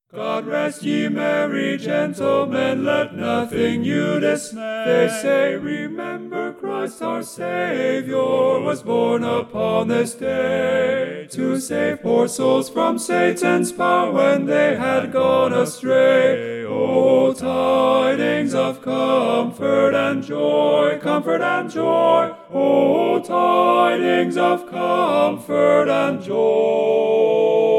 God rest ye merry gentlemen, let nothing you dismay. They say, remember Christ our Savior was born upon this day, to save poor souls from Satan's power when they had gone astray. O tidings of comfort and joy, comfort and joy. O tidings of comfort and joy.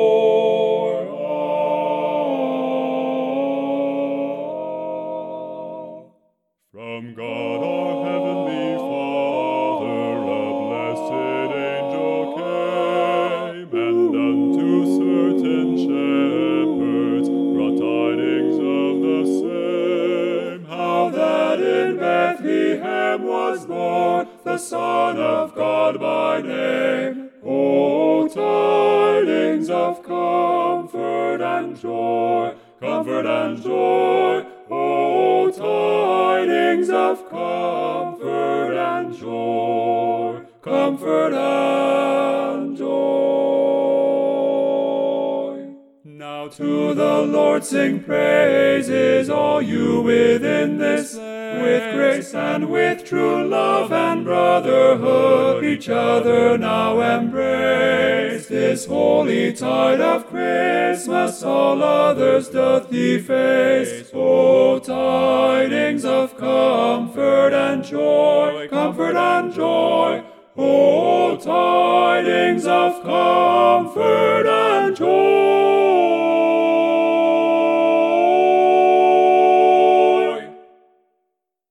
From God our heavenly Father, a blessed angel came, and unto certain shepherds brought tidings of the same, how that in Bethlehem was born the Son of God by name. O tidings of comfort and joy, comfort and joy. O tidings of comfort and joy, comfort and joy. Now to the Lord sing praises, all you within this place, with grace and with true love and brotherhood, each other now embrace. This holy tide of Christmas all others doth deface. O tidings of comfort and joy, comfort and joy. O tidings of comfort and